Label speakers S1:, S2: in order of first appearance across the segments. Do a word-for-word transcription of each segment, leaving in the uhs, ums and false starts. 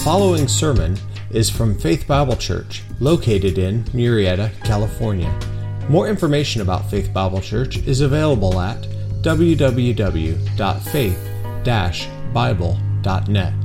S1: following sermon is from Faith Bible Church, located in Murrieta, California. More information about Faith Bible Church is available at w w w dot faith dash bible dot net.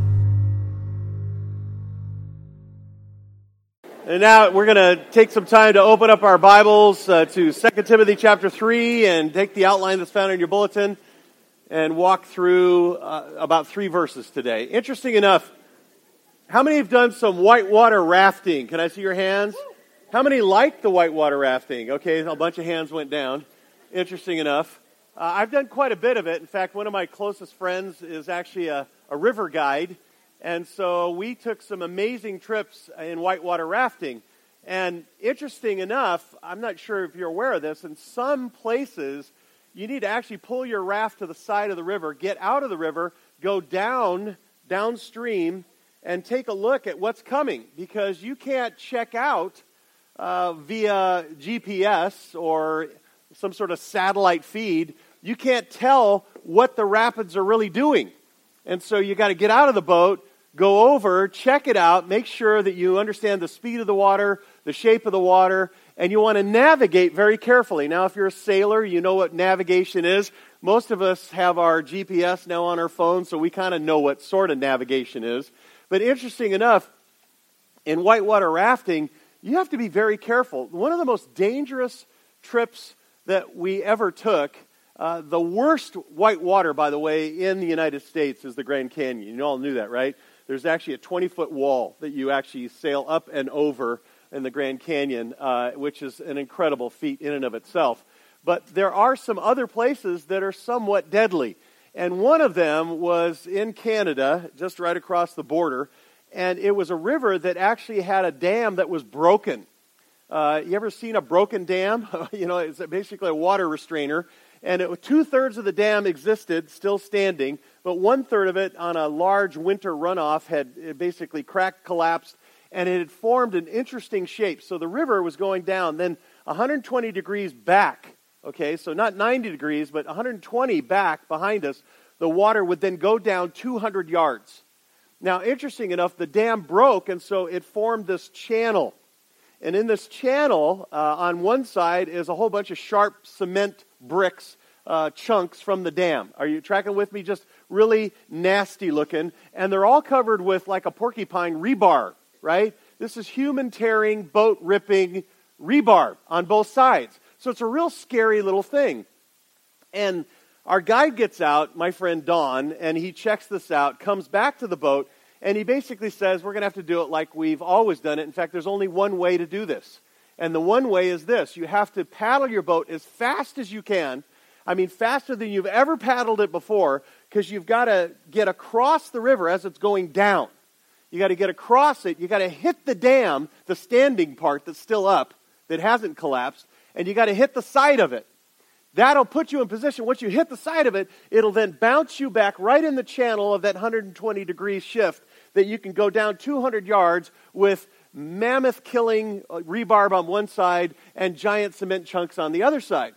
S2: And now we're going to take some time to open up our Bibles uh, to Second Timothy chapter three and take the outline that's found in your bulletin and walk through uh, about three verses today. Interesting enough, how many have done some whitewater rafting? Can I see your hands? How many like the whitewater rafting? Okay, a bunch of hands went down. Interesting enough. Uh, I've done quite a bit of it. In fact, one of my closest friends is actually a, a river guide. And so we took some amazing trips in whitewater rafting. And interesting enough, I'm not sure if you're aware of this, in some places you need to actually pull your raft to the side of the river, get out of the river, go down, downstream, and take a look at what's coming. Because you can't check out uh, via G P S or some sort of satellite feed. You can't tell what the rapids are really doing. And so you got to get out of the boat, go over, check it out, make sure that you understand the speed of the water, the shape of the water, and you want to navigate very carefully. Now, if you're a sailor, you know what navigation is. Most of us have our G P S now on our phone, so we kind of know what sort of navigation is. But interesting enough, in whitewater rafting, you have to be very careful. One of the most dangerous trips that we ever took, uh, the worst whitewater, by the way, in the United States is the Grand Canyon. You all knew that, right? There's actually a twenty-foot wall that you actually sail up and over in the Grand Canyon, uh, which is an incredible feat in and of itself. But there are some other places that are somewhat deadly. And one of them was in Canada, just right across the border. And it was a river that actually had a dam that was broken. Uh, you ever seen a broken dam? You know, it's basically a water restrainer. And it, two-thirds of the dam existed, still standing, but one-third of it on a large winter runoff had it basically cracked, collapsed, and it had formed an interesting shape. So the river was going down, then one hundred twenty degrees back, okay, so not ninety degrees, but one hundred twenty back behind us, the water would then go down two hundred yards. Now, interesting enough, the dam broke, and so it formed this channel. And in this channel, uh, on one side is a whole bunch of sharp cement bricks, uh, chunks from the dam. Are you tracking with me? Just really nasty looking. And they're all covered with like a porcupine rebar, right? This is human tearing, boat ripping rebar on both sides. So it's a real scary little thing. And our guide gets out, my friend Don, and he checks this out, comes back to the boat, and he basically says, we're going to have to do it like we've always done it. In fact, there's only one way to do this. And the one way is this. You have to paddle your boat as fast as you can. I mean, faster than you've ever paddled it before, because you've got to get across the river as it's going down. You got to get across it. You got to hit the dam, the standing part that's still up, that hasn't collapsed, and you got to hit the side of it. That'll put you in position. Once you hit the side of it, it'll then bounce you back right in the channel of that one hundred twenty degree shift that you can go down two hundred yards with mammoth-killing rebar on one side and giant cement chunks on the other side.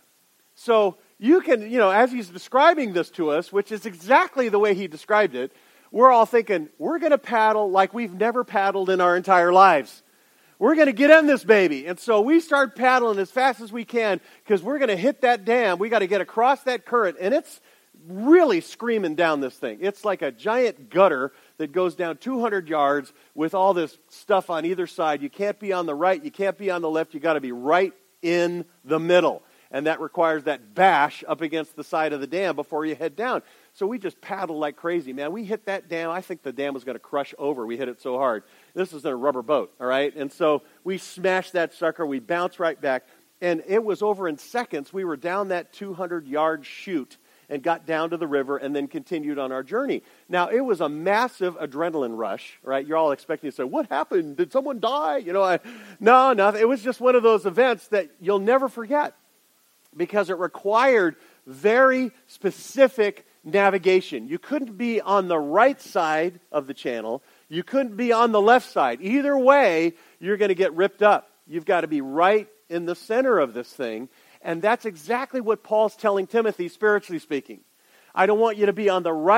S2: So you can, you know, as he's describing this to us, which is exactly the way he described it, we're all thinking, we're going to paddle like we've never paddled in our entire lives. We're going to get in this baby. And so we start paddling as fast as we can because we're going to hit that dam. We got to get across that current. And it's really screaming down this thing. It's like a giant gutter that goes down two hundred yards with all this stuff on either side. You can't be on the right. You can't be on the left. You got to be right in the middle. And that requires that bash up against the side of the dam before you head down. So we just paddled like crazy, man. We hit that dam. I think the dam was going to crush over. We hit it so hard. This is a rubber boat, all right? And so we smashed that sucker. We bounced right back. And it was over in seconds. We were down that two hundred yard chute and got down to the river and then continued on our journey. Now, it was a massive adrenaline rush, right? You're all expecting to say, what happened? Did someone die? You know, I, no, no. It was just one of those events that you'll never forget because it required very specific navigation. You couldn't be on the right side of the channel. You couldn't be on the left side. Either way, you're going to get ripped up. You've got to be right in the center of this thing. And that's exactly what Paul's telling Timothy, spiritually speaking. I don't want you to be on the right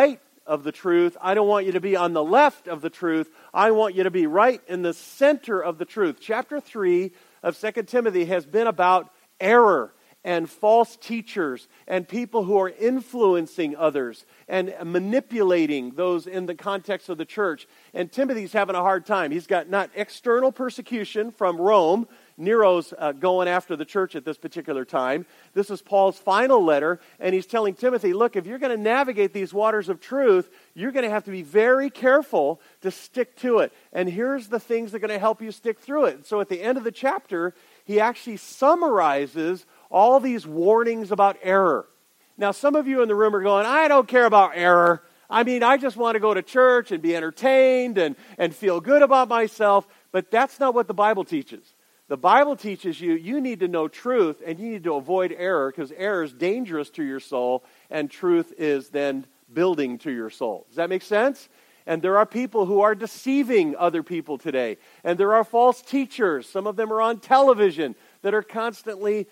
S2: of the truth. I don't want you to be on the left of the truth. I want you to be right in the center of the truth. Chapter three of Second Timothy has been about error and false teachers and people who are influencing others and manipulating those in the context of the church. And Timothy's having a hard time. He's got not external persecution from Rome. Nero's uh, going after the church at this particular time. This is Paul's final letter, and he's telling Timothy, look, if you're going to navigate these waters of truth, you're going to have to be very careful to stick to it. And here's the things that are going to help you stick through it. So at the end of the chapter, he actually summarizes all these warnings about error. Now, some of you in the room are going, I don't care about error. I mean, I just want to go to church and be entertained and, and feel good about myself. But that's not what the Bible teaches. The Bible teaches you, you need to know truth and you need to avoid error because error is dangerous to your soul and truth is then building to your soul. Does that make sense? And there are people who are deceiving other people today. And there are false teachers. Some of them are on television that are constantly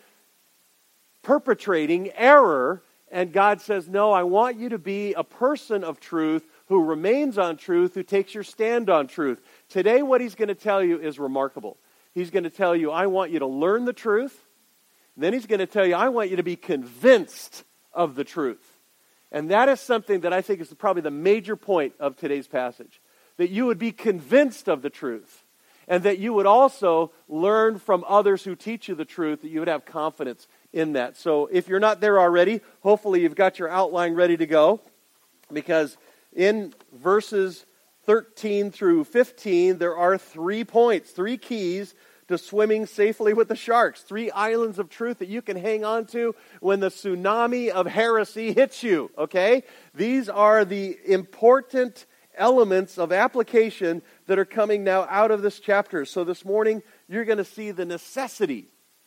S2: perpetrating error. And God says, no, I want you to be a person of truth who remains on truth, who takes your stand on truth. Today, what he's going to tell you is remarkable. He's going to tell you, I want you to learn the truth. Then he's going to tell you, I want you to be convinced of the truth. And that is something that I think is probably the major point of today's passage. That you would be convinced of the truth. And that you would also learn from others who teach you the truth, that you would have confidence in that. So if you're not there already, hopefully you've got your outline ready to go. Because in verses thirteen through fifteen, there are three points, three keys to swimming safely with the sharks. Three islands of truth that you can hang on to when the tsunami of heresy hits you, okay? These are the important elements of application that are coming now out of this chapter. So this morning, you're going to see the necessity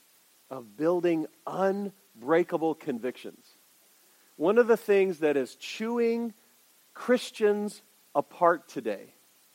S2: of building unbreakable convictions. One of the things that is chewing Christians apart today,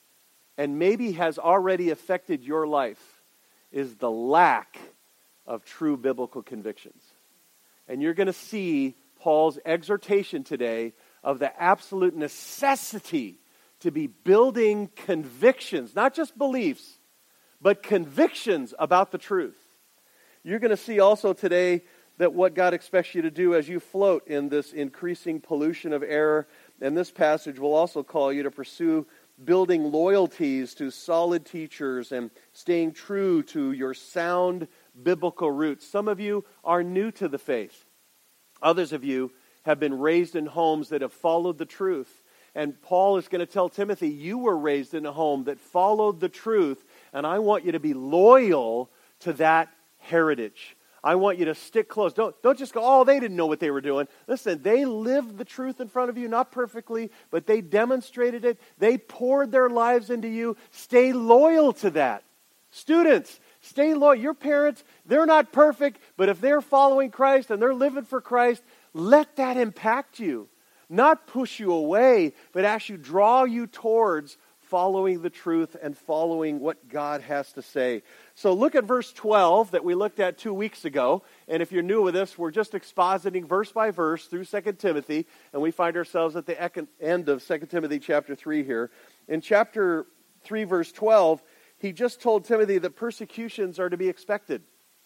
S2: and maybe has already affected your life, is the lack of true biblical convictions. And you're going to see Paul's exhortation today of the absolute necessity to be building convictions, not just beliefs, but convictions about the truth. You're going to see also today that what God expects you to do as you float in this increasing pollution of error. And this passage will also call you to pursue building loyalties to solid teachers and staying true to your sound biblical roots. Some of you are new to the faith. Others of you have been raised in homes that have followed the truth. And Paul is going to tell Timothy, you were raised in a home that followed the truth, and I want you to be loyal to that heritage. I want you to stick close. Don't, don't just go, oh, they didn't know what they were doing. Listen, they lived the truth in front of you, not perfectly, but they demonstrated it. They poured their lives into you. Stay loyal to that. Students, stay loyal. Your parents, they're not perfect, but if they're following Christ and they're living for Christ, let that impact you. Not push you away, but actually draw you towards following the truth and following what God has to say. So look at verse twelve that we looked at two weeks ago. And if you're new with us, we're just expositing verse by verse through Second Timothy. And we find ourselves at the end of Second Timothy chapter three here. In chapter three, verse twelve, he just told Timothy that persecutions are to be expected.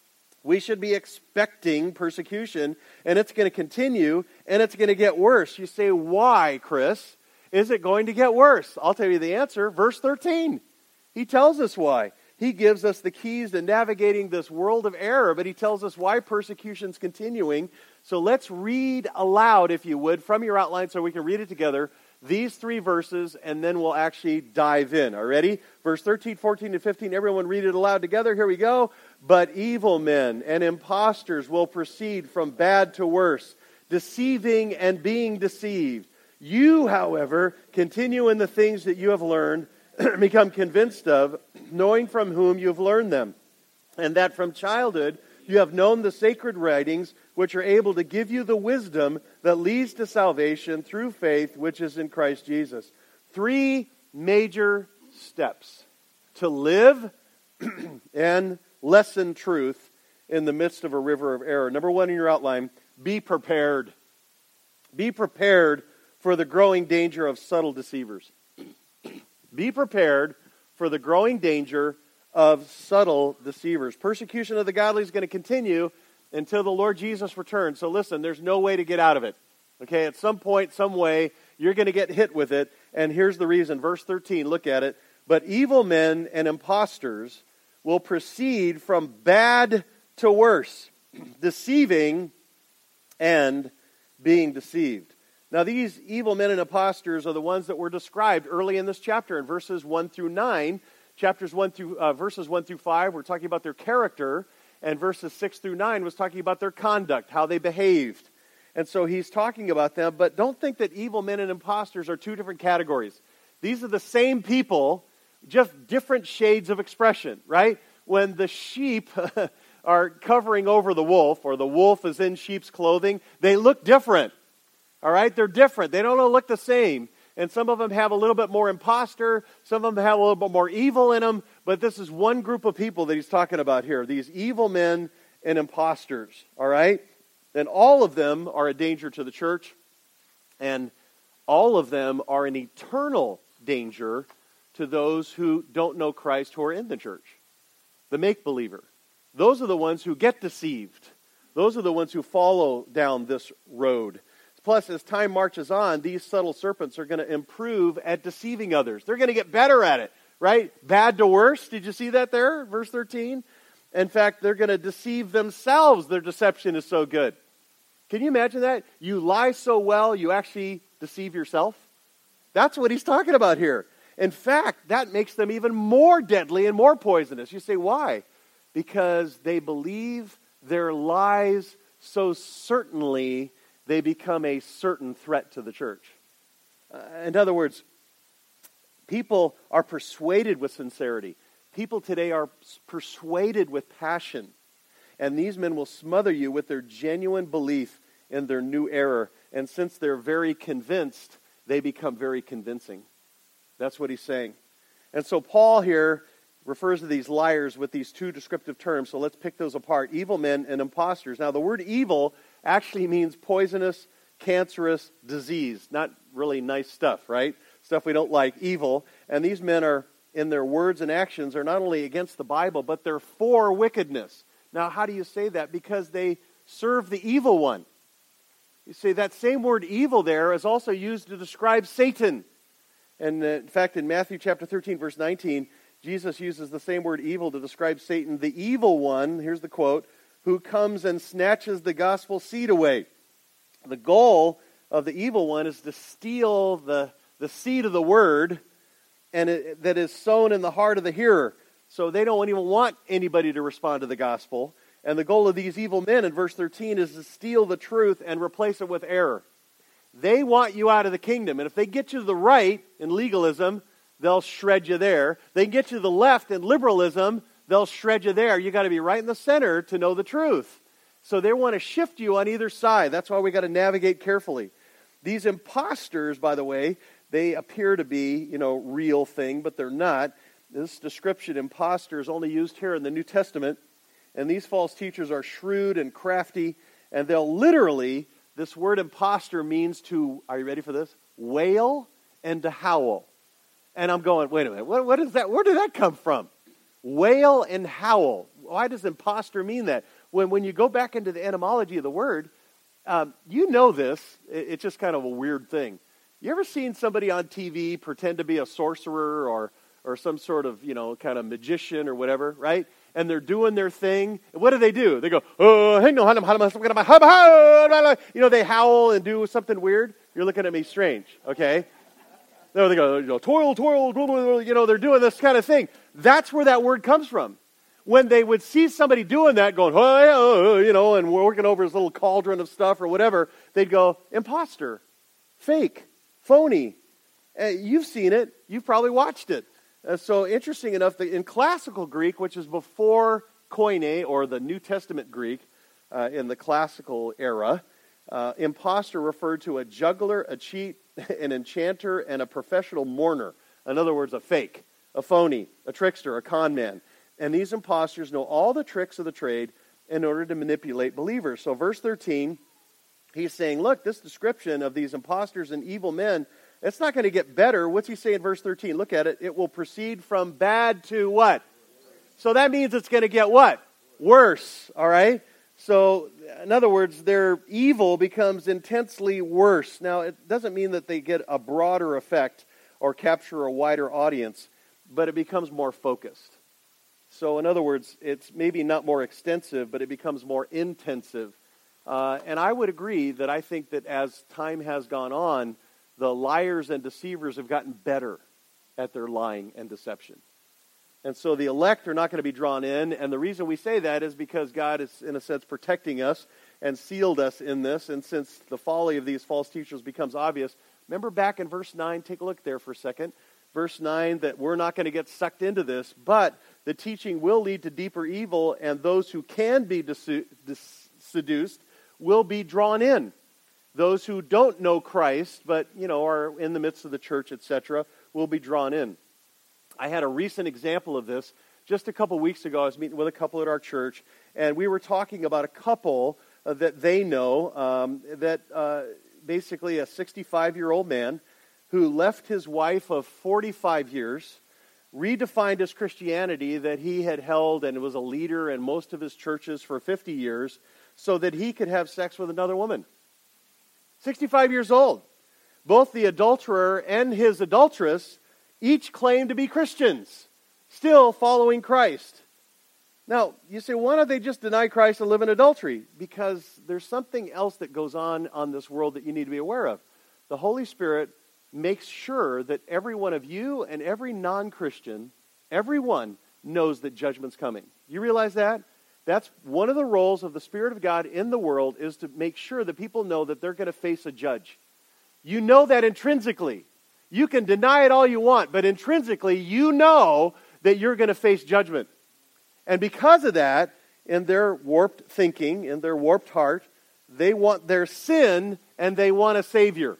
S2: We should be expecting persecution, and it's going to continue, and it's going to get worse. You say, why, Chris? Is it going to get worse? I'll tell you the answer. Verse thirteen. He tells us why. He gives us the keys to navigating this world of error, but he tells us why persecution's continuing. So let's read aloud, if you would, from your outline so we can read it together, these three verses, and then we'll actually dive in. All right, ready? Verse thirteen, fourteen, and fifteen. Everyone read it aloud together. Here we go. But evil men and impostors will proceed from bad to worse, deceiving and being deceived. You, however, continue in the things that you have learned, become convinced of, knowing from whom you have learned them, and that from childhood you have known the sacred writings, which are able to give you the wisdom that leads to salvation through faith, which is in Christ Jesus. Three major steps to live and lessen truth in the midst of a river of error. Number one in your outline, be prepared. Be prepared for the growing danger of subtle deceivers. Be prepared for the growing danger of subtle deceivers. Persecution of the godly is going to continue until the Lord Jesus returns. So listen, there's no way to get out of it. Okay, at some point, some way, you're going to get hit with it. And here's the reason. Verse thirteen, look at it. But evil men and impostors will proceed from bad to worse, deceiving and being deceived. Now, these evil men and impostors are the ones that were described early in this chapter in verses one through nine. Chapters one through uh, verses one through five, we're talking about their character, and verses six through nine was talking about their conduct, how they behaved. And so he's talking about them, but don't think that evil men and impostors are two different categories. These are the same people, just different shades of expression, right? When the sheep are covering over the wolf, or the wolf is in sheep's clothing, they look different. All right? They're different. They don't all look the same. And some of them have a little bit more imposter. Some of them have a little bit more evil in them. But this is one group of people that he's talking about here. These evil men and imposters. All right? And all of them are a danger to the church. And all of them are an eternal danger to those who don't know Christ, who are in the church. The make-believer. Those are the ones who get deceived. Those are the ones who follow down this road. Plus, as time marches on, these subtle serpents are going to improve at deceiving others. They're going to get better at it, right? Bad to worse. Did you see that there? Verse thirteen. In fact, they're going to deceive themselves. Their deception is so good. Can you imagine that? You lie so well, you actually deceive yourself? That's what he's talking about here. In fact, that makes them even more deadly and more poisonous. You say, why? Because they believe their lies so certainly they become a certain threat to the church. Uh, in other words, people are persuaded with sincerity. People today are persuaded with passion. And these men will smother you with their genuine belief in their new error. And since they're very convinced, they become very convincing. That's what he's saying. And so Paul here refers to these liars with these two descriptive terms. So let's pick those apart. Evil men and impostors. Now the word evil actually means poisonous, cancerous disease. Not really nice stuff, right? Stuff we don't like, evil. And these men are, in their words and actions, are not only against the Bible, but they're for wickedness. Now, how do you say that? Because they serve the evil one. You see, that same word evil there is also used to describe Satan. And uh, in fact, in Matthew chapter thirteen, verse nineteen, Jesus uses the same word evil to describe Satan, the evil one, here's the quote, who comes and snatches the gospel seed away. The goal of the evil one is to steal the, the seed of the word and it, that is sown in the heart of the hearer. So they don't even want anybody to respond to the gospel. And the goal of these evil men in verse thirteen is to steal the truth and replace it with error. They want you out of the kingdom. And if they get you to the right in legalism, they'll shred you there. They can get you to the left in liberalism, they'll shred you there. You got to be right in the center to know the truth. So they want to shift you on either side. That's why we got to navigate carefully. These imposters, by the way, they appear to be, you know, real thing, but they're not. This description, imposter, is only used here in the New Testament. And these false teachers are shrewd and crafty, and they'll literally, this word imposter means to, are you ready for this? Wail and to howl. And I'm going, wait a minute, what, what is that? Where did that come from? Wail and howl. Why does imposter mean that? When when you go back into the etymology of the word, um, you know this. It, it's just kind of a weird thing. You ever seen somebody on T V pretend to be a sorcerer or or some sort of, you know, kind of magician or whatever, right? And they're doing their thing. What do they do? They go, oh, hey, no, you know, they howl and do something weird. You're looking at me strange, okay? No, they go, you know, toil, toil, you know, they're doing this kind of thing. That's where that word comes from. When they would see somebody doing that, going, oh, oh, you know, and working over his little cauldron of stuff or whatever, they'd go, imposter, fake, phony. Uh, you've seen it. You've probably watched it. Uh, so interesting enough, that in classical Greek, which is before Koine, or the New Testament Greek, uh, in the classical era, uh, imposter referred to a juggler, a cheat, an enchanter, and a professional mourner. In other words, a fake, a phony, a trickster, a con man. And these imposters know all the tricks of the trade in order to manipulate believers. So verse thirteen, he's saying, look, this description of these imposters and evil men, it's not going to get better. What's he say in verse thirteen? Look at it. It will proceed from bad to what? So that means it's going to get what? Worse, all right? So, in other words, their evil becomes intensely worse. Now, it doesn't mean that they get a broader effect or capture a wider audience, but it becomes more focused. So, in other words, it's maybe not more extensive, but it becomes more intensive. Uh, and I would agree that I think that as time has gone on, the liars and deceivers have gotten better at their lying and deception. And so the elect are not going to be drawn in. And the reason we say that is because God is, in a sense, protecting us and sealed us in this. And since the folly of these false teachers becomes obvious, remember back in verse nine, take a look there for a second. Verse nine, that we're not going to get sucked into this, but the teaching will lead to deeper evil, and those who can be desu- dis- seduced will be drawn in. Those who don't know Christ, but, you know, are in the midst of the church, et cetera, will be drawn in. I had a recent example of this. Just a couple weeks ago, I was meeting with a couple at our church, and we were talking about a couple uh, that they know, um, that uh, basically a sixty-five-year-old man who left his wife of forty-five years, redefined his Christianity that he had held and was a leader in most of his churches for fifty years, so that he could have sex with another woman. sixty-five years old. Both the adulterer and his adulteress each claim to be Christians, still following Christ. Now, you say, why don't they just deny Christ and live in adultery? Because there's something else that goes on on this world that you need to be aware of. The Holy Spirit makes sure that every one of you and every non-Christian, everyone knows that judgment's coming. You realize that? That's one of the roles of the Spirit of God in the world, is to make sure that people know that they're going to face a judge. You know that intrinsically. You can deny it all you want, but intrinsically you know that you're going to face judgment. And because of that, in their warped thinking, in their warped heart, they want their sin and they want a Savior.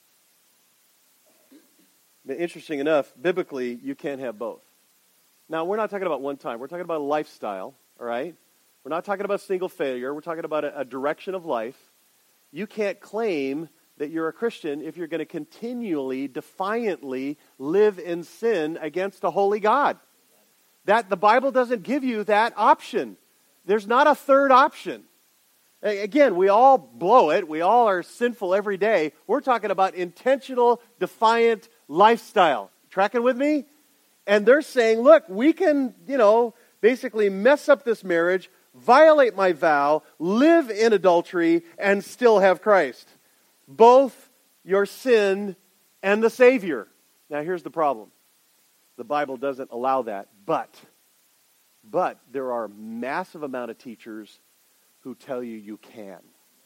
S2: But interesting enough, biblically, you can't have both. Now, we're not talking about one time. We're talking about a lifestyle, all right? We're not talking about single failure. We're talking about a, a direction of life. You can't claim that you're a Christian if you're going to continually, defiantly live in sin against a holy God. That the Bible doesn't give you that option. There's not a third option. Again, we all blow it. We all are sinful every day. We're talking about intentional, defiant lifestyle. Tracking with me? And they're saying, look, we can, you know, basically mess up this marriage, violate my vow, live in adultery, and still have Christ. Both your sin and the Savior. Now here's the problem. The Bible doesn't allow that, but, but there are a massive amount of teachers who tell you you can.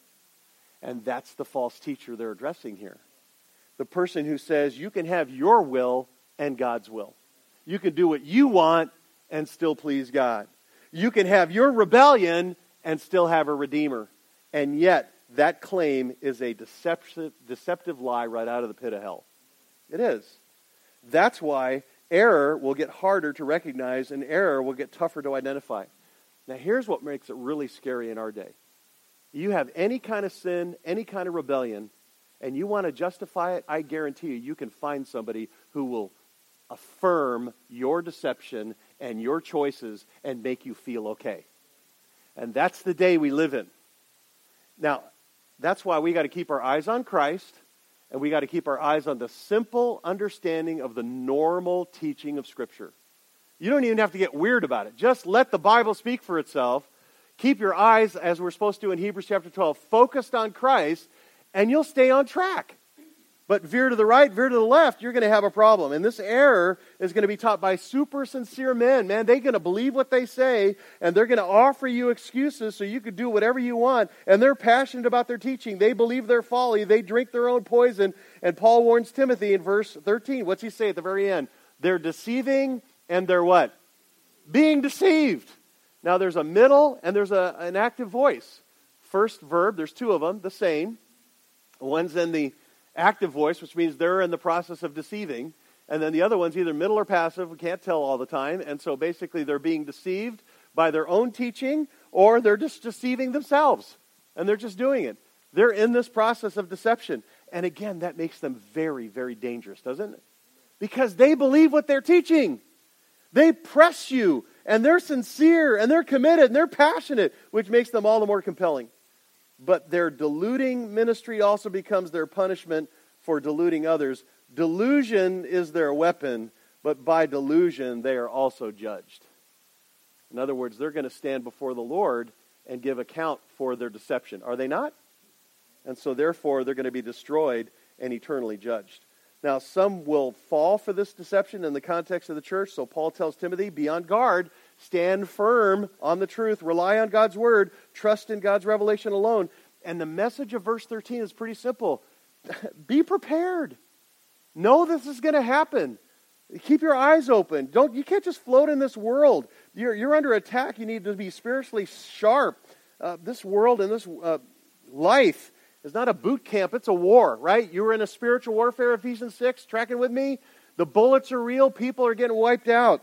S2: And that's the false teacher they're addressing here. The person who says you can have your will and God's will. You can do what you want and still please God. You can have your rebellion and still have a Redeemer. And yet, that claim is a deceptive, deceptive lie right out of the pit of hell. It is. That's why error will get harder to recognize and error will get tougher to identify. Now, here's what makes it really scary in our day. You have any kind of sin, any kind of rebellion, and you want to justify it, I guarantee you, you can find somebody who will affirm your deception and your choices and make you feel okay. And that's the day we live in. Now, that's why we got to keep our eyes on Christ, and we got to keep our eyes on the simple understanding of the normal teaching of Scripture. You don't even have to get weird about it. Just let the Bible speak for itself. Keep your eyes, as we're supposed to in Hebrews chapter twelve, focused on Christ, and you'll stay on track. But veer to the right, veer to the left, you're going to have a problem. And this error is going to be taught by super sincere men. Man, they're going to believe what they say, and they're going to offer you excuses so you can do whatever you want. And they're passionate about their teaching. They believe their folly. They drink their own poison. And Paul warns Timothy in verse thirteen. What's he say at the very end? They're deceiving and they're what? Being deceived. Now there's a middle and there's a, an active voice. First verb, there's two of them, the same. One's in the active voice, which means they're in the process of deceiving. And then the other one's either middle or passive. We can't tell all the time. And so basically they're being deceived by their own teaching, or they're just deceiving themselves. And they're just doing it. They're in this process of deception. And again, that makes them very, very dangerous, doesn't it? Because they believe what they're teaching. They press you, and they're sincere, and they're committed, and they're passionate, which makes them all the more compelling. But their deluding ministry also becomes their punishment for deluding others. Delusion is their weapon, but by delusion they are also judged. In other words, they're going to stand before the Lord and give account for their deception. Are they not? And so therefore they're going to be destroyed and eternally judged. Now some will fall for this deception in the context of the church. So Paul tells Timothy, be on guard, stand firm on the truth, rely on God's word, trust in God's revelation alone. And the message of verse thirteen is pretty simple. Be prepared. Know this is going to happen. Keep your eyes open. Don't you can't just float in this world. You're, you're under attack. You need to be spiritually sharp. Uh, this world and this uh, life is not a boot camp. It's a war, right? You were in a spiritual warfare, Ephesians six, tracking with me? The bullets are real. People are getting wiped out.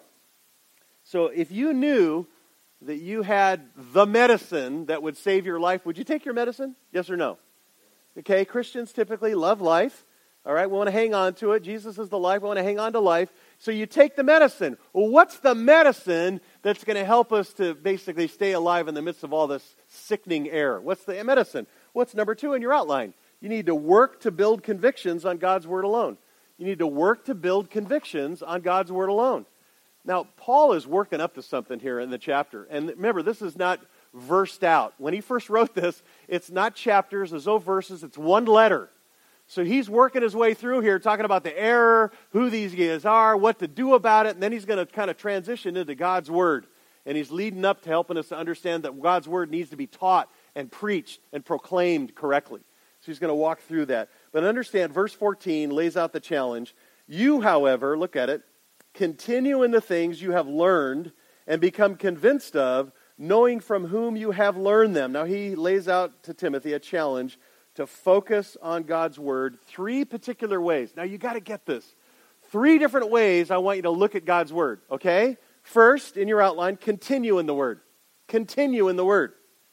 S2: So if you knew that you had the medicine that would save your life, would you take your medicine? Yes or no? Okay, Christians typically love life. All right, we want to hang on to it. Jesus is the life. We want to hang on to life. So you take the medicine. Well, what's the medicine that's going to help us to basically stay alive in the midst of all this sickening air? What's the medicine? What's number two in your outline? You need to work to build convictions on God's word alone. You need to work to build convictions on God's word alone. Now, Paul is working up to something here in the chapter. And remember, this is not versed out. When he first wrote this, it's not chapters, there's no verses, it's one letter. So he's working his way through here, talking about the error, who these guys are, what to do about it, and then he's going to kind of transition into God's word. And he's leading up to helping us to understand that God's word needs to be taught and preached and proclaimed correctly. So he's going to walk through that. But understand, verse fourteen lays out the challenge. You, however, look at it, continue in the things you have learned and become convinced of, knowing from whom you have learned them. Now he lays out to Timothy a challenge to focus on God's word. Three particular ways. Now you got to get this. Three different ways I want you to look at God's word, okay? First, in your outline, continue in the word. Continue in the word.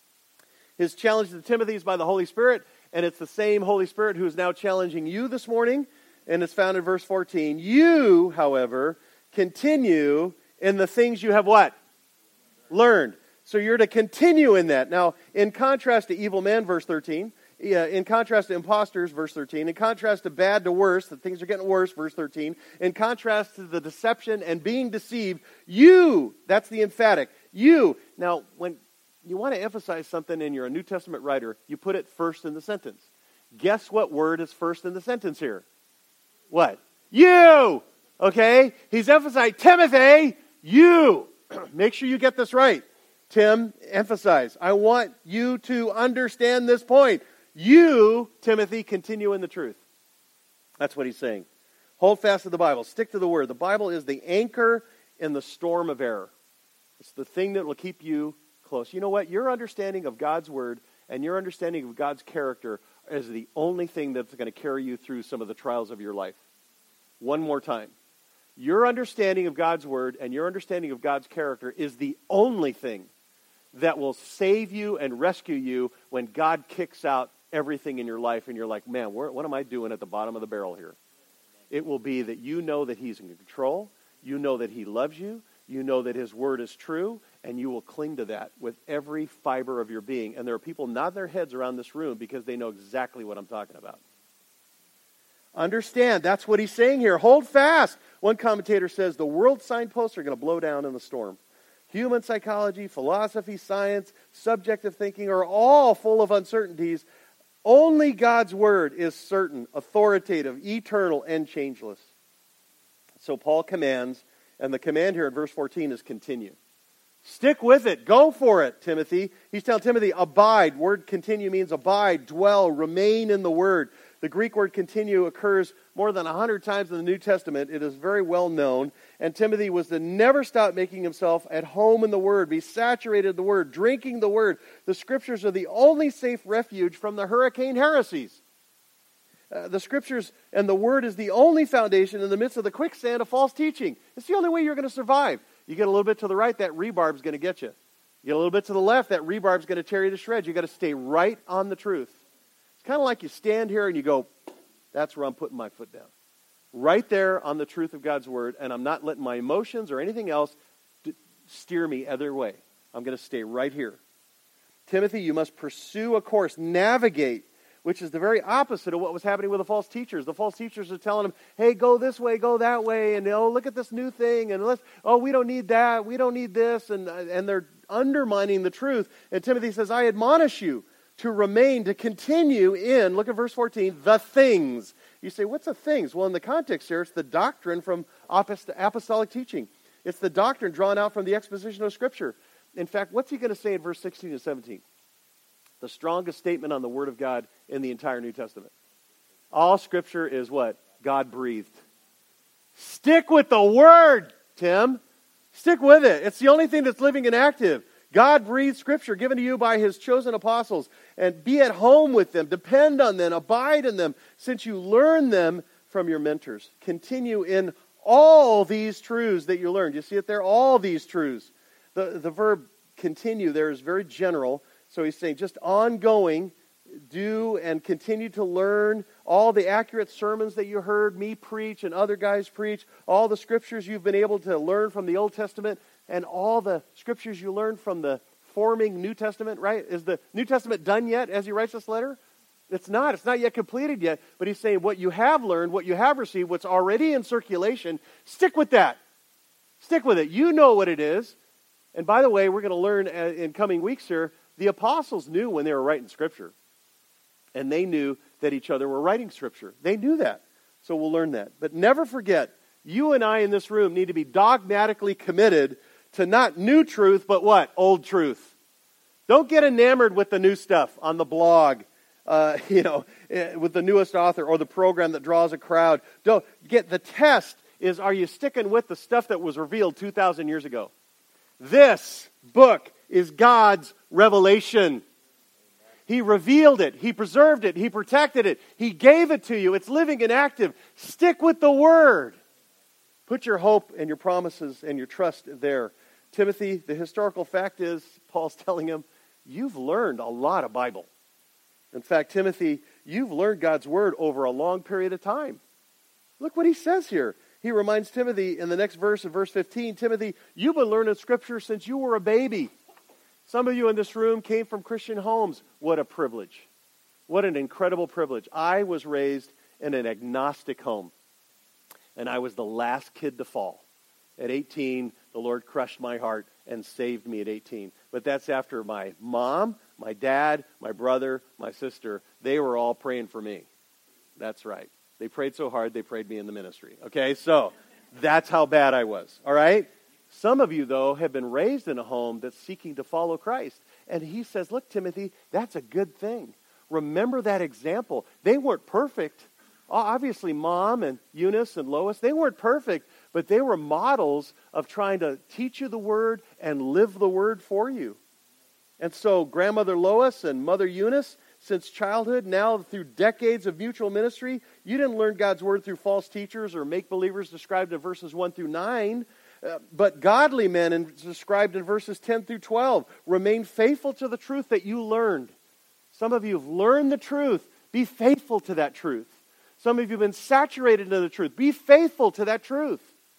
S2: His challenge to Timothy is by the Holy Spirit, and it's the same Holy Spirit who is now challenging you this morning, and it's found in verse fourteen. You, however, continue in the things you have what? Learned. So you're to continue in that. Now, in contrast to evil man, verse thirteen, Yeah, in contrast to imposters, verse thirteen. In contrast to bad to worse, that things are getting worse, verse thirteen. In contrast to the deception and being deceived, you, that's the emphatic, you. Now, when you want to emphasize something and you're a New Testament writer, you put it first in the sentence. Guess what word is first in the sentence here? What? You! Okay? He's emphasizing, Timothy, you! Make sure you get this right. Tim, emphasize. I want you to understand this point. You, Timothy, continue in the truth. That's what he's saying. Hold fast to the Bible. Stick to the Word. The Bible is the anchor in the storm of error. It's the thing that will keep you close. You know what? Your understanding of God's Word and your understanding of God's character is the only thing that's going to carry you through some of the trials of your life. One more time. Your understanding of God's Word and your understanding of God's character is the only thing that will save you and rescue you when God kicks out everything in your life and you're like, man, what am I doing at the bottom of the barrel here? It will be that you know that He's in control, you know that He loves you, you know that His word is true, and you will cling to that with every fiber of your being. And there are people nodding their heads around this room because they know exactly what I'm talking about. Understand, that's what he's saying here. Hold fast. One commentator says the world signposts are going to blow down in the storm. Human psychology, philosophy, science, subjective thinking are all full of uncertainties. Only God's word is certain, authoritative, eternal, and changeless. So Paul commands, and the command here in verse fourteen is continue. Stick with it. Go for it, Timothy. He's telling Timothy, abide. Word continue means abide, dwell, remain in the word. The Greek word continue occurs more than a hundred times in the New Testament. It is very well known. And Timothy was to never stop making himself at home in the Word, be saturated in the Word, drinking the Word. The Scriptures are the only safe refuge from the hurricane heresies. Uh, the Scriptures and the Word is the only foundation in the midst of the quicksand of false teaching. It's the only way you're going to survive. You get a little bit to the right, that rebarb's going to get you. You get a little bit to the left, that rebarb's going to tear you to shreds. You've got to stay right on the truth. It's kind of like you stand here and you go, that's where I'm putting my foot down. Right there on the truth of God's word, and I'm not letting my emotions or anything else d- steer me either way. I'm going to stay right here. Timothy, you must pursue a course, navigate, which is the very opposite of what was happening with the false teachers. The false teachers are telling them, hey, go this way, go that way, and oh, look at this new thing, and let's, oh, we don't need that, we don't need this, and, and they're undermining the truth. And Timothy says, I admonish you to remain, to continue in, look at verse fourteen, the things. You say, what's the things? Well, in the context here, it's the doctrine from apostolic teaching. It's the doctrine drawn out from the exposition of Scripture. In fact, what's he going to say in verse sixteen and seventeen? The strongest statement on the Word of God in the entire New Testament. All Scripture is what? God-breathed. Stick with the Word, Tim. Stick with it. It's the only thing that's living and active. God-breathed Scripture given to you by His chosen apostles. And be at home with them. Depend on them. Abide in them. Since you learn them from your mentors. Continue in all these truths that you learned. You see it there? All these truths. The, the verb continue there is very general. So he's saying just ongoing, do and continue to learn all the accurate sermons that you heard me preach and other guys preach, all the scriptures you've been able to learn from the Old Testament, and all the scriptures you learned from the forming New Testament, right? Is the New Testament done yet as he writes this letter? It's not. It's not yet completed yet. But he's saying what you have learned, what you have received, what's already in circulation, stick with that. Stick with it. You know what it is. And by the way, we're going to learn in coming weeks here, the apostles knew when they were writing Scripture. And they knew that each other were writing Scripture. They knew that. So we'll learn that. But never forget, you and I in this room need to be dogmatically committed to not new truth, but what? Old truth. Don't get enamored with the new stuff on the blog, uh, you know, with the newest author or the program that draws a crowd. Don't get the test is, are you sticking with the stuff that was revealed two thousand years ago? This book is God's revelation. He revealed it. He preserved it. He protected it. He gave it to you. It's living and active. Stick with the Word. Put your hope and your promises and your trust there. Timothy, the historical fact is, Paul's telling him, you've learned a lot of Bible. In fact, Timothy, you've learned God's Word over a long period of time. Look what he says here. He reminds Timothy in the next verse, in verse fifteen, Timothy, you've been learning Scripture since you were a baby. Some of you in this room came from Christian homes. What a privilege. What an incredible privilege. I was raised in an agnostic home. And I was the last kid to fall. At eighteen, the Lord crushed my heart and saved me at eighteen. But that's after my mom, my dad, my brother, my sister, they were all praying for me. That's right. They prayed so hard, they prayed me in the ministry. Okay, so that's how bad I was. All right? Some of you, though, have been raised in a home that's seeking to follow Christ. And he says, look, Timothy, that's a good thing. Remember that example. They weren't perfect. Obviously, Mom and Eunice and Lois, they weren't perfect, but they were models of trying to teach you the Word and live the Word for you. And so Grandmother Lois and Mother Eunice, since childhood, now through decades of mutual ministry, you didn't learn God's Word through false teachers or make-believers described in verses one through nine, uh, but godly men in, described in verses ten through twelve. Remain faithful to the truth that you learned. Some of you have learned the truth. Be faithful to that truth. Some of you have been saturated in the truth. Be faithful to that truth.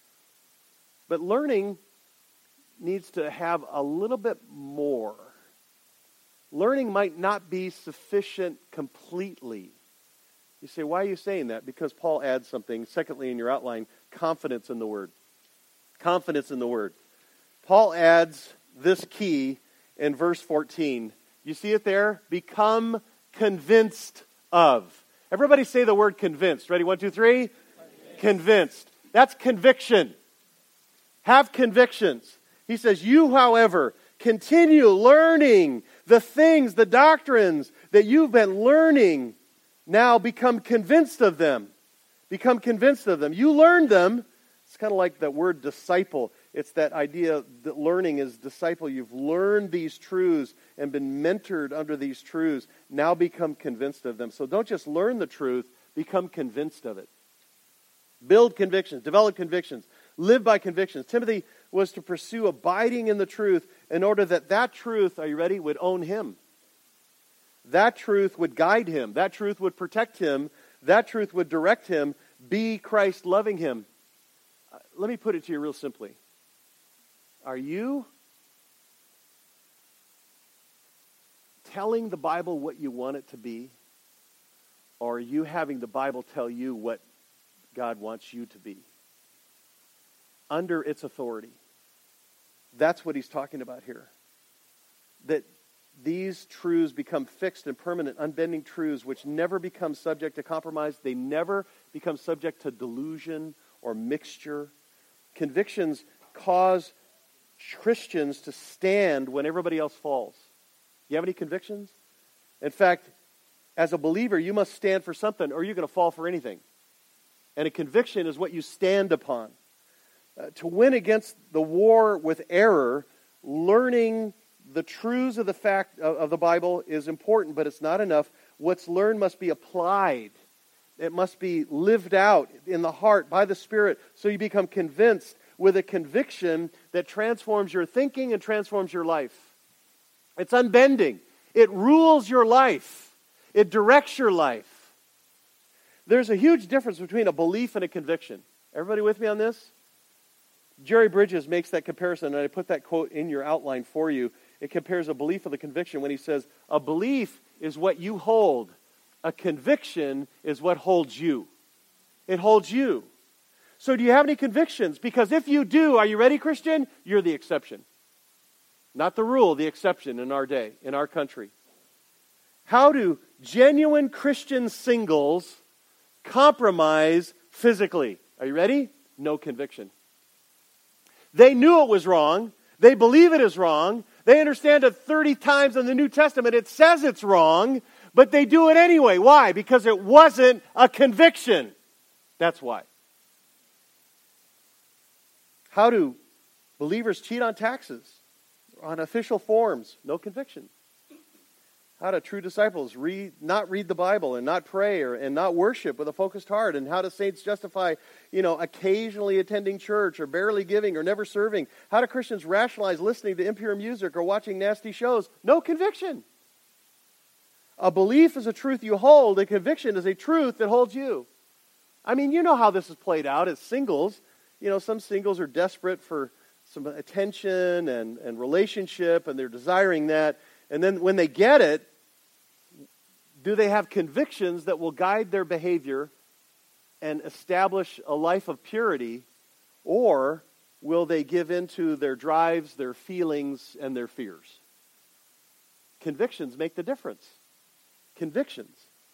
S2: But learning needs to have a little bit more. Learning might not be sufficient completely. You say, why are you saying that? Because Paul adds something, secondly in your outline, confidence in the Word. Confidence in the Word. Paul adds this key in verse fourteen. You see it there? Become convinced of. Everybody say the word convinced. Ready? One, two, three. Convinced. Convinced. That's conviction. Have convictions. He says, you, however, continue learning the things, the doctrines that you've been learning. Now become convinced of them. Become convinced of them. You learned them. It's kind of like that word disciple. It's that idea that learning is disciple. You've learned these truths and been mentored under these truths. Now become convinced of them. So don't just learn the truth, become convinced of it. Build convictions, develop convictions, live by convictions. Timothy was to pursue abiding in the truth in order that that truth, are you ready, would own him. That truth would guide him. That truth would protect him. That truth would direct him. Be Christ loving him. Uh, let me put it to you real simply. Are you telling the Bible what you want it to be? Or are you having the Bible tell you what God wants you to be? Under its authority. That's what he's talking about here. That these truths become fixed and permanent, unbending truths which never become subject to compromise. They never become subject to delusion or mixture. Convictions cause Christians to stand when everybody else falls. You have any convictions? In fact, as a believer, you must stand for something or you're going to fall for anything. And a conviction is what you stand upon. Uh, to win against the war with error, learning the truths of the fact of, of the Bible is important, but it's not enough. What's learned must be applied. It must be lived out in the heart by the Spirit, so you become convinced with a conviction that transforms your thinking and transforms your life. It's unbending. It rules your life. It directs your life. There's a huge difference between a belief and a conviction. Everybody with me on this? Jerry Bridges makes that comparison, and I put that quote in your outline for you. It compares a belief with a conviction when he says, a belief is what you hold. A conviction is what holds you. It holds you. So do you have any convictions? Because if you do, are you ready, Christian? You're the exception. Not the rule, the exception in our day, in our country. How do genuine Christian singles compromise physically? Are you ready? No conviction. They knew it was wrong. They believe it is wrong. They understand it thirty times in the New Testament. It says it's wrong, but they do it anyway. Why? Because it wasn't a conviction. That's why. How do believers cheat on taxes? On official forms? No conviction. How do true disciples read, not read the Bible and not pray or, and not worship with a focused heart? And how do saints justify, you know, occasionally attending church or barely giving or never serving? How do Christians rationalize listening to impure music or watching nasty shows? No conviction. A belief is a truth you hold. A conviction is a truth that holds you. I mean, you know how this is played out as singles. You know, some singles are desperate for some attention and, and relationship, and they're desiring that. And then when they get it, do they have convictions that will guide their behavior and establish a life of purity? Or will they give into their drives, their feelings, and their fears? Convictions make the difference. Convictions.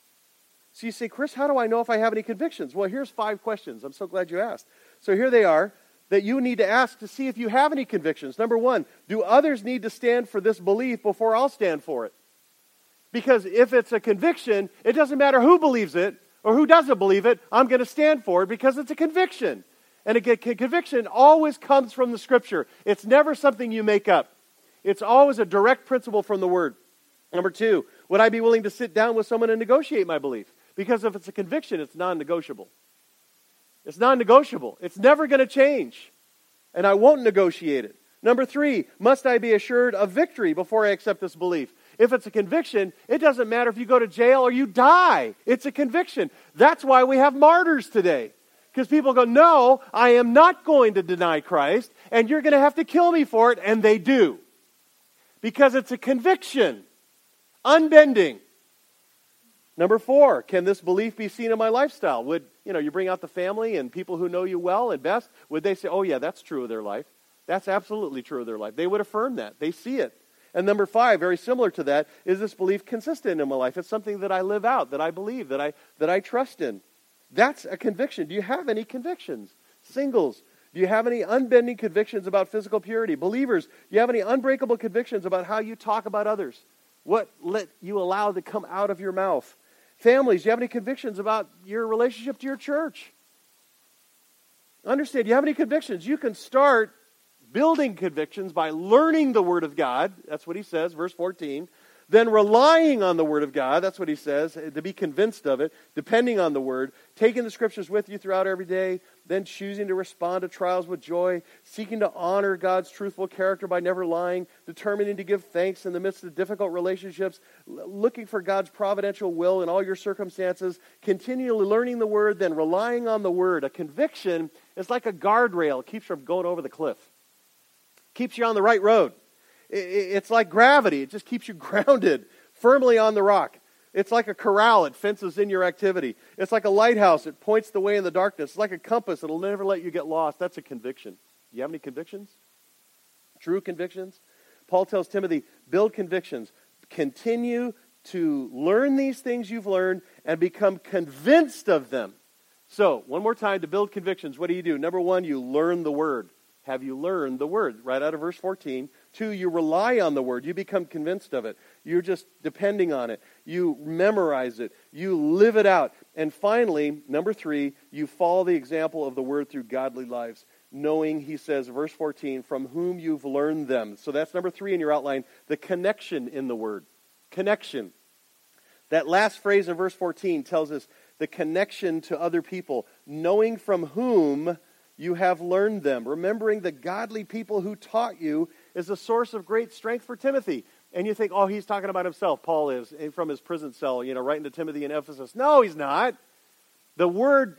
S2: So you say, Chris, how do I know if I have any convictions? Well, here's five questions. I'm so glad you asked. So here they are that you need to ask to see if you have any convictions. Number one, do others need to stand for this belief before I'll stand for it? Because if it's a conviction, it doesn't matter who believes it or who doesn't believe it, I'm going to stand for it because it's a conviction. And a conviction always comes from the Scripture. It's never something you make up. It's always a direct principle from the Word. Number two, would I be willing to sit down with someone and negotiate my belief? Because if it's a conviction, it's non-negotiable. It's non-negotiable. It's never going to change. And I won't negotiate it. Number three, must I be assured of victory before I accept this belief? If it's a conviction, it doesn't matter if you go to jail or you die. It's a conviction. That's why we have martyrs today. Because people go, no, I am not going to deny Christ, and you're going to have to kill me for it, and they do. Because it's a conviction. Unbending. Number four, can this belief be seen in my lifestyle? Would, you know, you bring out the family and people who know you well and best, would they say, oh yeah, that's true of their life? That's absolutely true of their life. They would affirm that. They see it. And number five, very similar to that, is this belief consistent in my life? It's something that I live out, that I believe, that I that I trust in. That's a conviction. Do you have any convictions? Singles, do you have any unbending convictions about physical purity? Believers, do you have any unbreakable convictions about how you talk about others? What let you allow to come out of your mouth? Families, do you have any convictions about your relationship to your church? Understand, do you have any convictions? You can start building convictions by learning the Word of God. That's what he says, verse fourteen. Then relying on the Word of God. That's what he says, to be convinced of it, depending on the Word. Taking the Scriptures with you throughout every day. then choosing to respond to trials with joy, seeking to honor God's truthful character by never lying, determining to give thanks in the midst of difficult relationships, looking for God's providential will in all your circumstances, continually learning the Word, then relying on the Word. A conviction is like a guardrail. It keeps you from going over the cliff. Keeps you on the right road. It's like gravity. It just keeps you grounded firmly on the rock. It's like a corral. It fences in your activity. It's like a lighthouse. It points the way in the darkness. It's like a compass. It'll never let you get lost. That's a conviction. Do you have any convictions? True convictions? Paul tells Timothy, build convictions. Continue to learn these things you've learned and become convinced of them. So, one more time, to build convictions, what do you do? Number one, you learn the Word. Have you learned the Word? Right out of verse fourteen. Two, you rely on the Word. You become convinced of it. You're just depending on it. You memorize it. You live it out. And finally, number three, you follow the example of the Word through godly lives, knowing, he says, verse fourteen, from whom you've learned them. So that's number three in your outline, the connection in the Word. Connection. That last phrase in verse fourteen tells us the connection to other people, knowing from whom you have learned them. Remembering the godly people who taught you is a source of great strength for Timothy. And you think, oh, he's talking about himself. Paul is, from his prison cell, you know, writing to Timothy in Ephesus. No, he's not. The word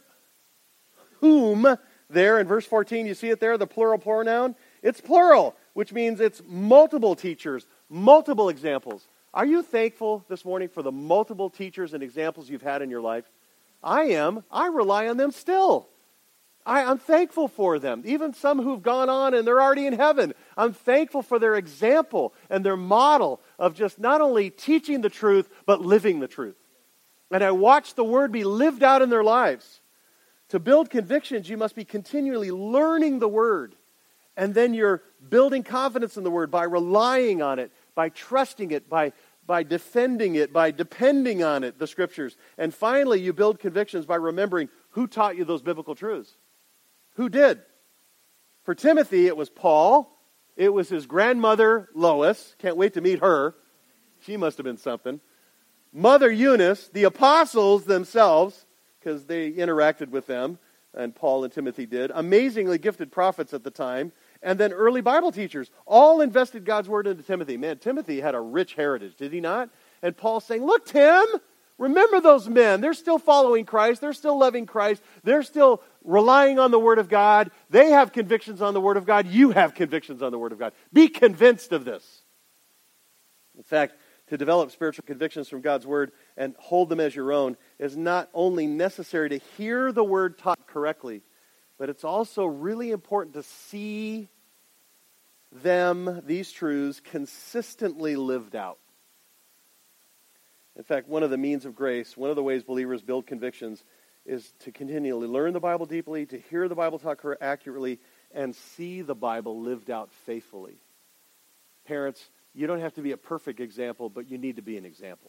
S2: whom there in verse fourteen, you see it there, the plural pronoun? It's plural, which means it's multiple teachers, multiple examples. Are you thankful this morning for the multiple teachers and examples you've had in your life? I am. I rely on them still. I, I'm thankful for them. Even some who've gone on and they're already in heaven. I'm thankful for their example and their model of just not only teaching the truth, but living the truth. And I watch the Word be lived out in their lives. To build convictions, you must be continually learning the Word. And then you're building confidence in the Word by relying on it, by trusting it, by, by defending it, by depending on it, the Scriptures. And finally, you build convictions by remembering who taught you those biblical truths. Who did? For Timothy, it was Paul. It was his grandmother, Lois. Can't wait to meet her. She must have been something. Mother Eunice, the apostles themselves, because they interacted with them, and Paul and Timothy did. Amazingly gifted prophets at the time. And then early Bible teachers. All invested God's Word into Timothy. Man, Timothy had a rich heritage, did he not? And Paul's saying, look, Tim, remember those men. They're still following Christ. They're still loving Christ. They're still relying on the Word of God. They have convictions on the Word of God. You have convictions on the Word of God. Be convinced of this. In fact, to develop spiritual convictions from God's Word and hold them as your own is not only necessary to hear the Word taught correctly, but it's also really important to see them, these truths, consistently lived out. In fact, one of the means of grace, one of the ways believers build convictions is to continually learn the Bible deeply, to hear the Bible taught accurately, and see the Bible lived out faithfully. Parents, you don't have to be a perfect example, but you need to be an example.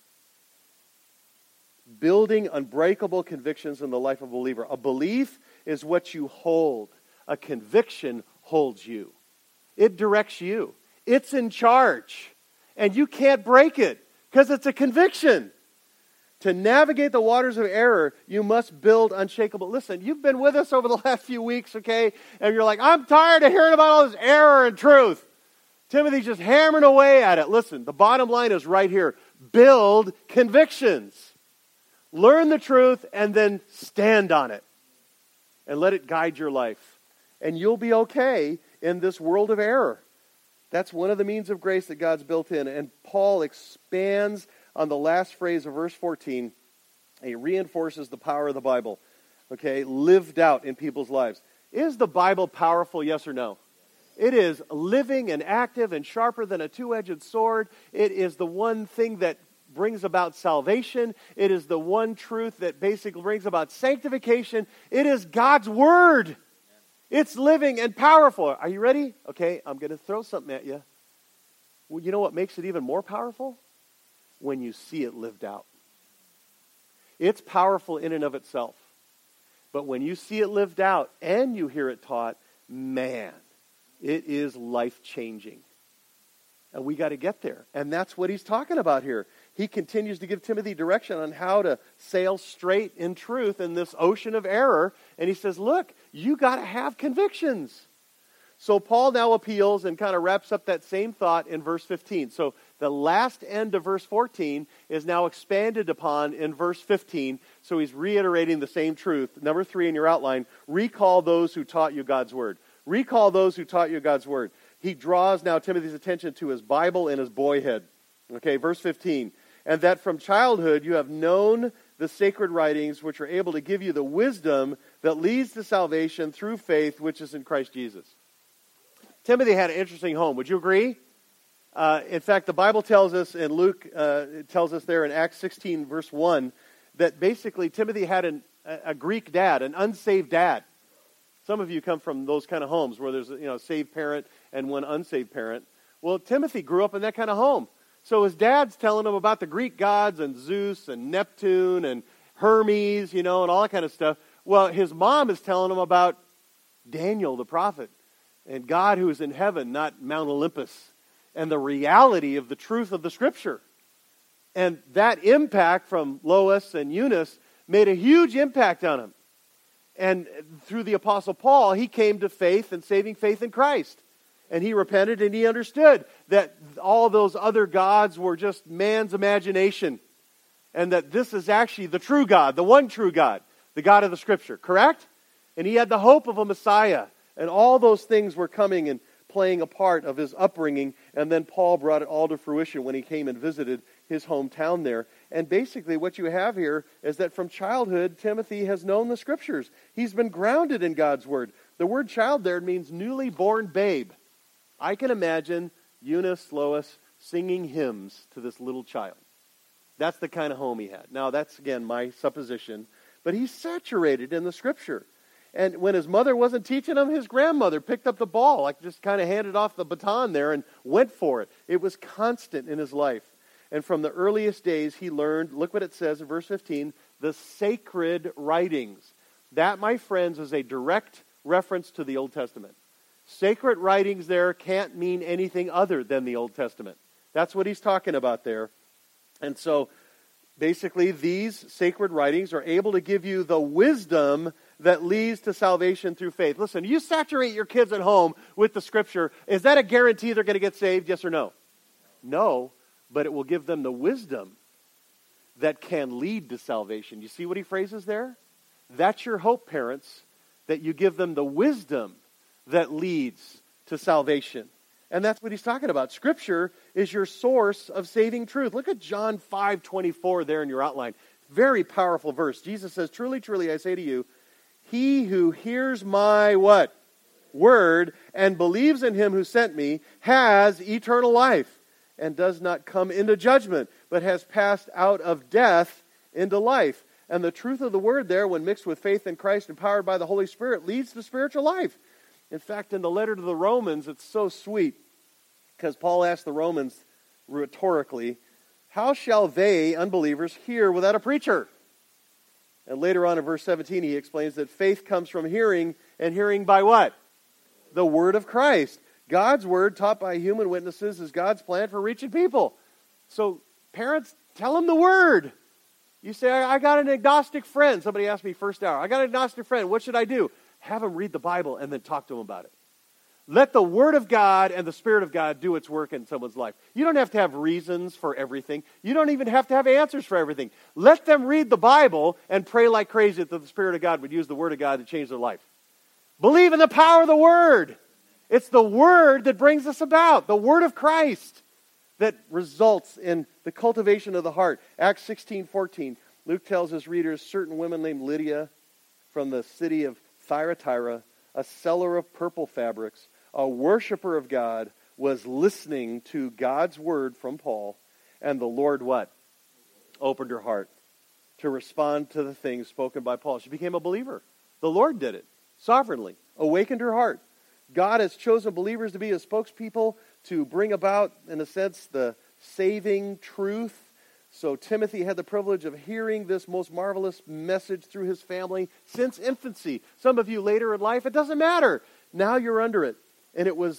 S2: Building unbreakable convictions in the life of a believer. A belief is what you hold. A conviction holds you. It directs you. It's in charge. And you can't break it because it's a conviction. To navigate the waters of error, you must build unshakable. Listen, you've been with us over the last few weeks, okay? And you're like, I'm tired of hearing about all this error and truth. Timothy's just hammering away at it. Listen, the bottom line is right here. Build convictions. Learn the truth and then stand on it. And let it guide your life. And you'll be okay in this world of error. That's one of the means of grace that God's built in. And Paul expands on the last phrase of verse fourteen. He reinforces the power of the Bible. Okay, lived out in people's lives. Is the Bible powerful, yes or no? It is living and active and sharper than a two-edged sword. It is the one thing that brings about salvation. It is the one truth that basically brings about sanctification. It is God's Word. It's living and powerful. Are you ready? Okay, I'm going to throw something at you. Well, you know what makes it even more powerful? When you see it lived out. It's powerful in and of itself. But when you see it lived out and you hear it taught, man, it is life-changing. And we got to get there. And that's what he's talking about here. He continues to give Timothy direction on how to sail straight in truth in this ocean of error. And he says, look, you got to have convictions. So Paul now appeals and kind of wraps up that same thought in verse fifteen. So the last end of verse fourteen is now expanded upon in verse fifteen. So he's reiterating the same truth. Number three in your outline, recall those who taught you God's word. Recall those who taught you God's word. He draws now Timothy's attention to his Bible and his boyhood. Okay, verse fifteen. And that from childhood you have known the sacred writings which are able to give you the wisdom that leads to salvation through faith which is in Christ Jesus. Timothy had an interesting home. Would you agree? Uh, in fact, the Bible tells us, and Luke uh, it tells us there in Acts sixteen, verse one, that basically Timothy had an, a Greek dad, an unsaved dad. Some of you come from those kind of homes where there's you know a saved parent and one unsaved parent. Well, Timothy grew up in that kind of home. So his dad's telling him about the Greek gods and Zeus and Neptune and Hermes, you know, and all that kind of stuff. Well, his mom is telling him about Daniel the prophet and God who is in heaven, not Mount Olympus, and the reality of the truth of the Scripture. And that impact from Lois and Eunice made a huge impact on him. And through the Apostle Paul, he came to faith and saving faith in Christ. And he repented and he understood that all those other gods were just man's imagination. And that this is actually the true God, the one true God, the God of the Scripture, correct? And he had the hope of a Messiah. And all those things were coming and playing a part of his upbringing. And then Paul brought it all to fruition when he came and visited his hometown there. And basically what you have here is that from childhood, Timothy has known the Scriptures. He's been grounded in God's Word. The word child there means newly born babe. I can imagine Eunice, Lois, singing hymns to this little child. That's the kind of home he had. Now, that's, again, my supposition. But he's saturated in the Scripture. And when his mother wasn't teaching him, his grandmother picked up the ball, like just kind of handed off the baton there and went for it. It was constant in his life. And from the earliest days, he learned, look what it says in verse fifteen, the sacred writings. That, my friends, is a direct reference to the Old Testament. Sacred writings there can't mean anything other than the Old Testament. That's what he's talking about there. And so, basically, these sacred writings are able to give you the wisdom that leads to salvation through faith. Listen, you saturate your kids at home with the Scripture. Is that a guarantee they're going to get saved? Yes or no? No, but it will give them the wisdom that can lead to salvation. You see what he phrases there? That's your hope, parents, that you give them the wisdom that leads to salvation. And that's what he's talking about. Scripture is your source of saving truth. Look at John five twenty-four there in your outline. Very powerful verse. Jesus says, truly, truly, I say to you, he who hears my what? Word and believes in him who sent me has eternal life and does not come into judgment, but has passed out of death into life. And the truth of the word there, when mixed with faith in Christ, empowered by the Holy Spirit, leads to spiritual life. In fact, in the letter to the Romans, it's so sweet, because Paul asked the Romans rhetorically, how shall they, unbelievers, hear without a preacher? And later on in verse seventeen, he explains that faith comes from hearing, and hearing by what? The word of Christ. God's word, taught by human witnesses, is God's plan for reaching people. So, parents, tell them the word. You say, I got an agnostic friend. Somebody asked me first hour, I got an agnostic friend. What should I do? Have them read the Bible and then talk to them about it. Let the Word of God and the Spirit of God do its work in someone's life. You don't have to have reasons for everything. You don't even have to have answers for everything. Let them read the Bible and pray like crazy that the Spirit of God would use the Word of God to change their life. Believe in the power of the Word. It's the Word that brings us about, the Word of Christ, that results in the cultivation of the heart. Acts sixteen fourteen, Luke tells his readers, certain women named Lydia from the city of Thyatira, a seller of purple fabrics, a worshiper of God, was listening to God's word from Paul, and the Lord what? Opened her heart to respond to the things spoken by Paul. She became a believer. The Lord did it sovereignly, awakened her heart. God has chosen believers to be his spokespeople to bring about, in a sense, the saving truth. So Timothy had the privilege of hearing this most marvelous message through his family since infancy. Some of you later in life, it doesn't matter. Now you're under it. And it was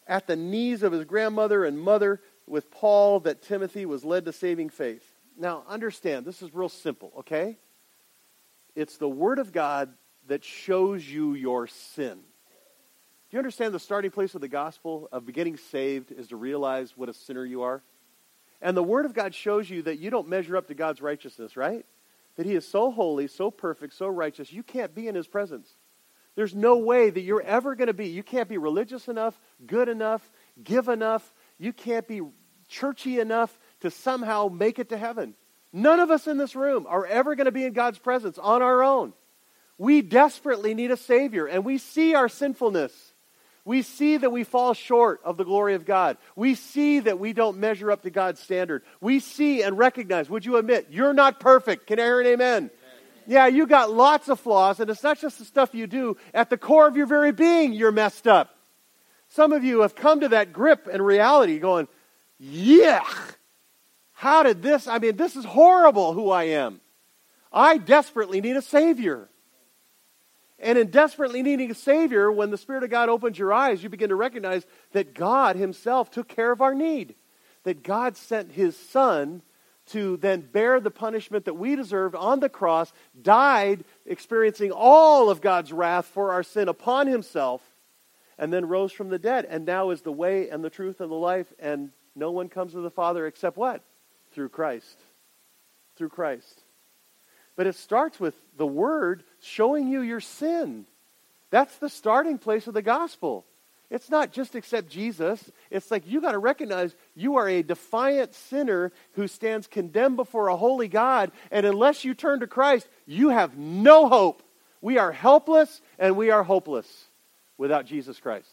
S2: at the knees of his grandmother and mother with Paul that Timothy was led to saving faith. Now, understand, this is real simple, okay? It's the Word of God that shows you your sin. Do you understand the starting place of the gospel of getting saved is to realize what a sinner you are? And the Word of God shows you that you don't measure up to God's righteousness, right? That He is so holy, so perfect, so righteous, you can't be in His presence. There's no way that you're ever going to be. You can't be religious enough, good enough, give enough. You can't be churchy enough to somehow make it to heaven. None of us in this room are ever going to be in God's presence on our own. We desperately need a Savior, and we see our sinfulness. We see that we fall short of the glory of God. We see that we don't measure up to God's standard. We see and recognize, would you admit, you're not perfect. Can I hear an amen? Amen. Yeah, you got lots of flaws, and it's not just the stuff you do. At the core of your very being, you're messed up. Some of you have come to that grip and reality going, yeah, how did this, I mean, this is horrible who I am. I desperately need a Savior. And in desperately needing a Savior, when the Spirit of God opens your eyes, you begin to recognize that God Himself took care of our need. That God sent His Son to then bear the punishment that we deserved on the cross, died experiencing all of God's wrath for our sin upon Himself, and then rose from the dead, and now is the way and the truth and the life, and no one comes to the Father except what? Through Christ. Through Christ. But it starts with the Word showing you your sin. That's the starting place of the gospel. It's not just accept Jesus. It's like you got to recognize you are a defiant sinner who stands condemned before a holy God, and unless you turn to Christ, you have no hope. We are helpless and we are hopeless without Jesus Christ.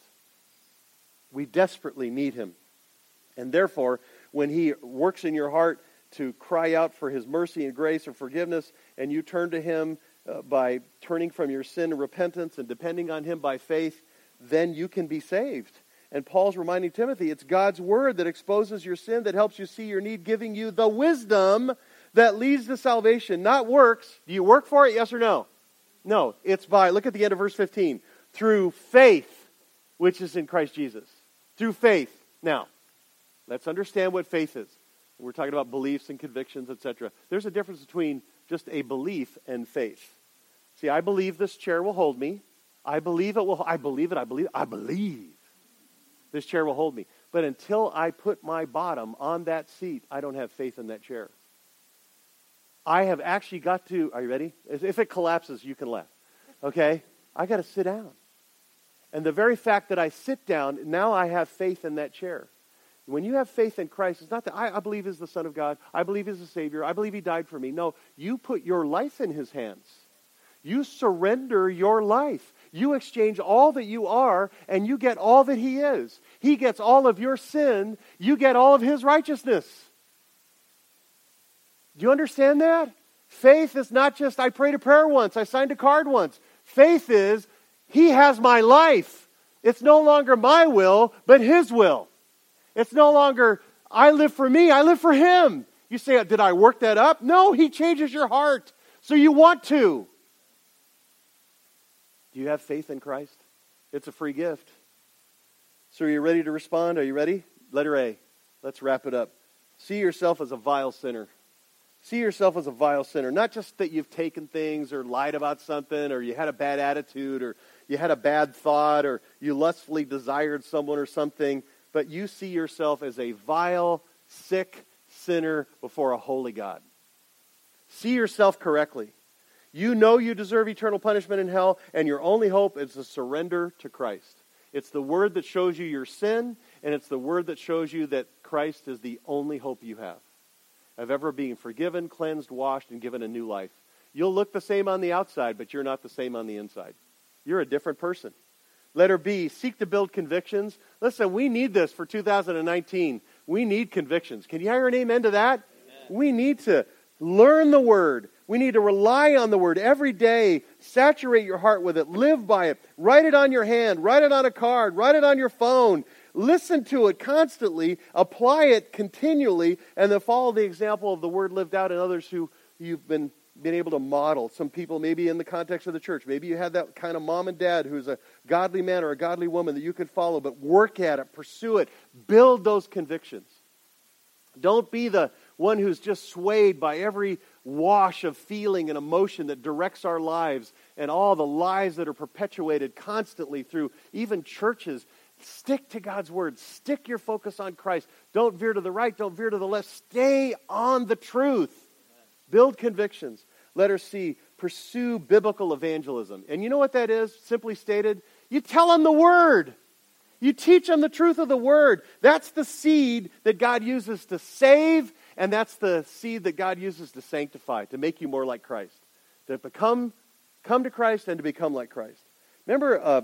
S2: We desperately need Him. And therefore, when He works in your heart to cry out for His mercy and grace and forgiveness, and you turn to Him uh, by turning from your sin and repentance and depending on Him by faith, then you can be saved. And Paul's reminding Timothy, it's God's Word that exposes your sin, that helps you see your need, giving you the wisdom that leads to salvation, not works. Do you work for it, yes or no? No, it's by, look at the end of verse fifteen, through faith, which is in Christ Jesus. Through faith. Now, let's understand what faith is. We're talking about beliefs and convictions, et cetera. There's a difference between just a belief and faith. See, I believe this chair will hold me. I believe it will, I believe it, I believe it, I believe this chair will hold me. But until I put my bottom on that seat, I don't have faith in that chair. I have actually got to, are you ready? If it collapses, you can laugh. Okay? I got to sit down. And the very fact that I sit down, now I have faith in that chair. When you have faith in Christ, it's not that I, I believe He's the Son of God. I believe He's the Savior. I believe He died for me. No, you put your life in His hands. You surrender your life. You exchange all that you are, and you get all that He is. He gets all of your sin. You get all of His righteousness. Do you understand that? Faith is not just, I prayed a prayer once, I signed a card once. Faith is, He has my life. It's no longer my will, but His will. It's no longer, I live for me, I live for Him. You say, did I work that up? No, He changes your heart. So you want to. Do you have faith in Christ? It's a free gift. So are you ready to respond? Are you ready? Letter A. Let's wrap it up. See yourself as a vile sinner. See yourself as a vile sinner. Not just that you've taken things or lied about something or you had a bad attitude or you had a bad thought or you lustfully desired someone or something, but you see yourself as a vile, sick sinner before a holy God. See yourself correctly. You know you deserve eternal punishment in hell, and your only hope is to surrender to Christ. It's the Word that shows you your sin, and it's the Word that shows you that Christ is the only hope you have of ever being forgiven, cleansed, washed, and given a new life. You'll look the same on the outside, but you're not the same on the inside. You're a different person. Letter B, seek to build convictions. Listen, we need this for two thousand nineteen. We need convictions. Can you hear an amen to that? Amen. We need to learn the Word. We need to rely on the Word every day. Saturate your heart with it. Live by it. Write it on your hand. Write it on a card. Write it on your phone. Listen to it constantly. Apply it continually. And then follow the example of the Word lived out in others who you've been, been able to model. Some people maybe in the context of the church. Maybe you had that kind of mom and dad who's a godly man or a godly woman that you can follow, but work at it, pursue it, build those convictions. Don't be the one who's just swayed by every wash of feeling and emotion that directs our lives and all the lies that are perpetuated constantly through even churches. Stick to God's word. Stick your focus on Christ. Don't veer to the right. Don't veer to the left. Stay on the truth. Build convictions. Letter C, pursue biblical evangelism. And you know what that is? Simply stated, you tell them the word. You teach them the truth of the word. That's the seed that God uses to save, and that's the seed that God uses to sanctify, to make you more like Christ. To become, come to Christ and to become like Christ. Remember uh,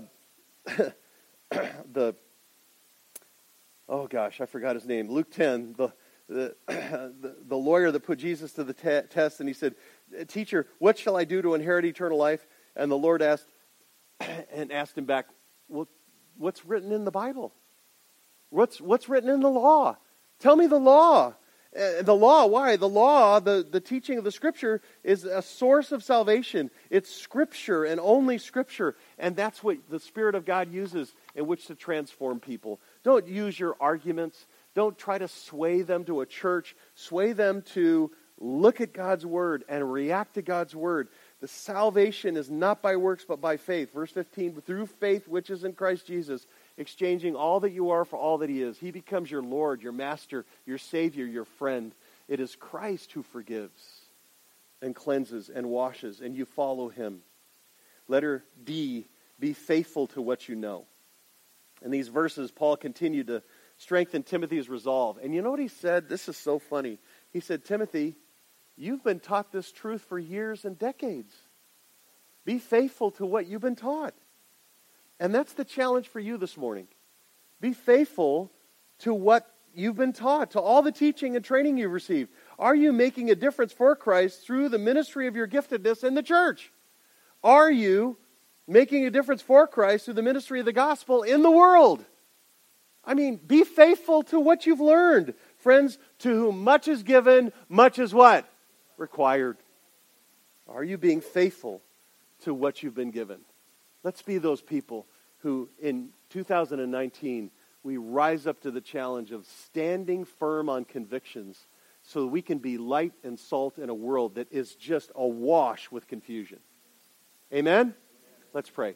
S2: the, oh gosh, I forgot his name. Luke ten, the the, the, the lawyer that put Jesus to the te- test, and he said, "Teacher, what shall I do to inherit eternal life?" And the Lord asked, and asked him back, "Well, what's written in the Bible? What's what's written in the law? Tell me the law." Uh, the law, why? The law, the, the teaching of the Scripture is a source of salvation. It's Scripture and only Scripture. And that's what the Spirit of God uses in which to transform people. Don't use your arguments. Don't try to sway them to a church. Sway them to look at God's Word and react to God's Word. The salvation is not by works but by faith. Verse fifteen, through faith which is in Christ Jesus, exchanging all that you are for all that He is. He becomes your Lord, your Master, your Savior, your friend. It is Christ who forgives and cleanses and washes, and you follow Him. Letter D, be faithful to what you know. In these verses, Paul continued to strengthen Timothy's resolve. And you know what he said? This is so funny. He said, "Timothy, you've been taught this truth for years and decades. Be faithful to what you've been taught." And that's the challenge for you this morning. Be faithful to what you've been taught, to all the teaching and training you've received. Are you making a difference for Christ through the ministry of your giftedness in the church? Are you making a difference for Christ through the ministry of the gospel in the world? I mean, be faithful to what you've learned. Friends, to whom much is given, much is what? Required. Are you being faithful to what you've been given? Let's be those people who in two thousand nineteen, we rise up to the challenge of standing firm on convictions so that we can be light and salt in a world that is just awash with confusion. Amen? Let's pray.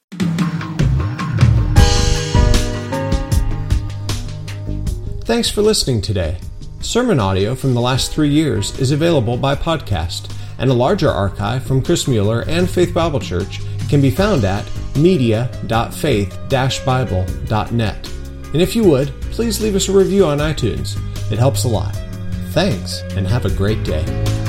S1: Thanks for listening today. Sermon audio from the last three years is available by podcast, and a larger archive from Chris Mueller and Faith Bible Church can be found at media dot faith dash bible dot net. And if you would, please leave us a review on iTunes. It helps a lot. Thanks, and have a great day.